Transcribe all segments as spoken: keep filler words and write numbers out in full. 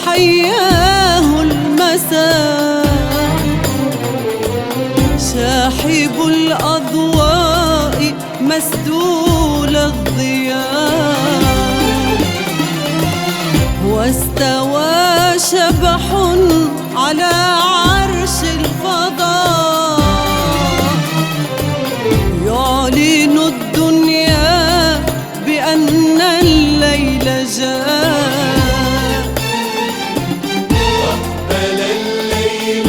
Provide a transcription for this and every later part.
فحياه المساء شاحب الأضواء مسدول الضياء، واستوى شبح على عرش الفضاء يعلن الدنيا بأن الليل جاء. أقبل الليل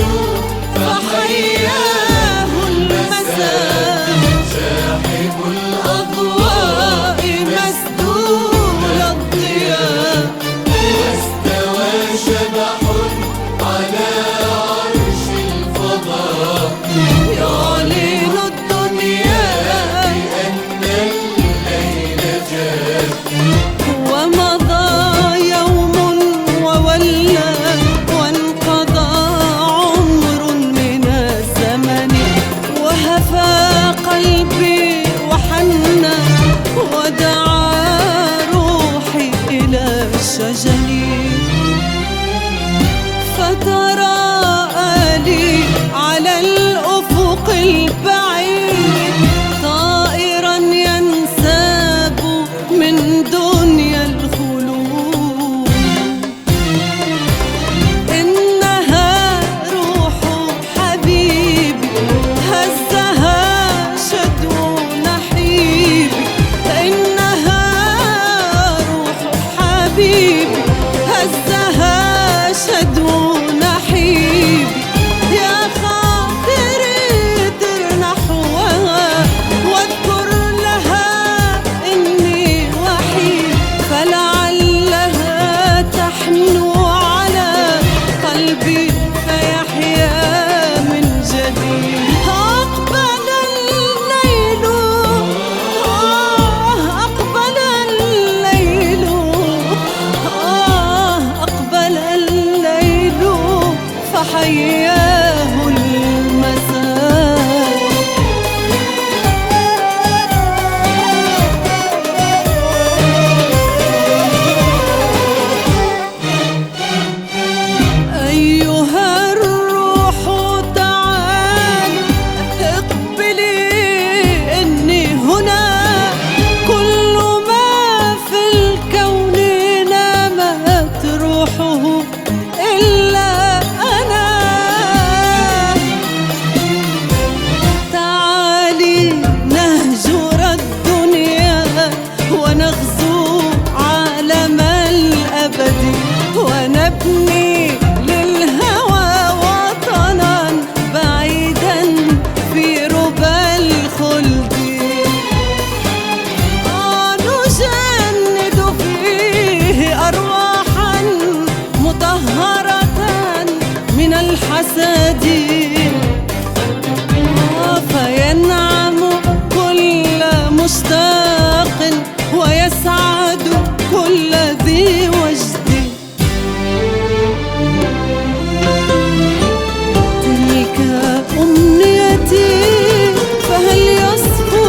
فحياه المساء شاحب الأضواء مسدول الضياء، واستوى شبح على عرش الفضاء يعلن الدنيا بأن الليل جاء. ومضى يوم وولى وانقضى عمر من الزمن، وهفى قلبي وحنى ودعا روحي إلى الشجن، فتراءى لي على الأفق البعيد طائرا ينساب من دنيا الخلود. إنها روح حبيبي هزها شدو نحيبي، إنها روح حبيبي هزها شدو نحيبي، يا خاطري در نحوها واذكر لها إني وحيد، فلعلها تحنو على قلبي فيحيا من جديد. أقبل الليل آه أقبل الليل آه أقبل الليل فحياه المساء. أيها الروح تعالي اقبلي إني هنا، كل ما في الكون نامت روحه إلا أنا. تعالي نهجر الدنيا ونغزو عالم الأبد، ونبني للهوى وطنا بعيدا في ربى الخلد، آه نجند فيه أرواحا مطهرة من الحسد، آه فينعم كل مشتاق ويسعد كل ذي وجد. تلك أمنيتي فهل يصفو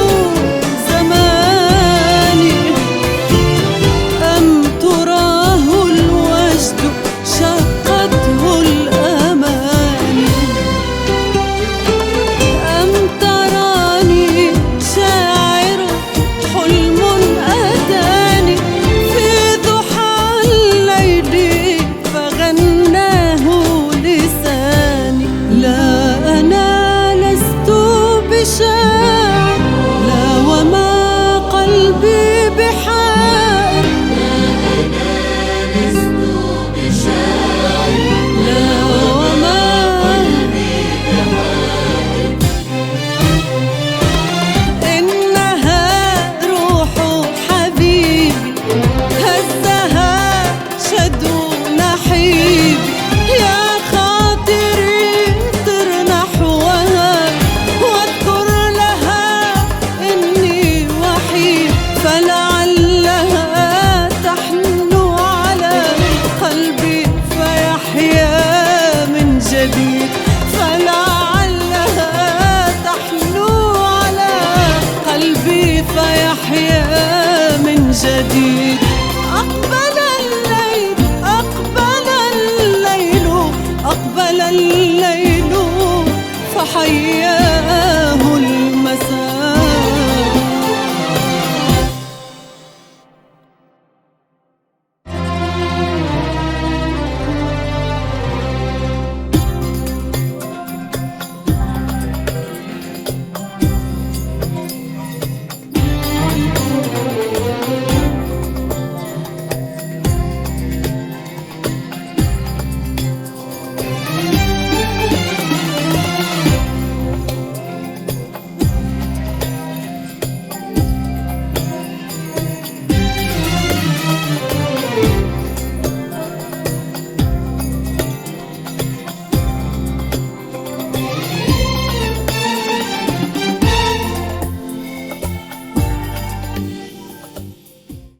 زماني، أم تراه الوجد شقته الأماني، أم تراني شاعرا حلم أتاني في ضحى الليل فغناه لساني. لا أنا لست بشاعر، لا وما قلبي بحائر، لا وما إنها روح حبيبي هزها شدو نحيبي، يا خاطري طر نحوها واذكر لها إني وحيد، فلعلها تحنو على قلبي فيحيا من جديد، فلعلها تحنو على قلبي فيحيا من جديد.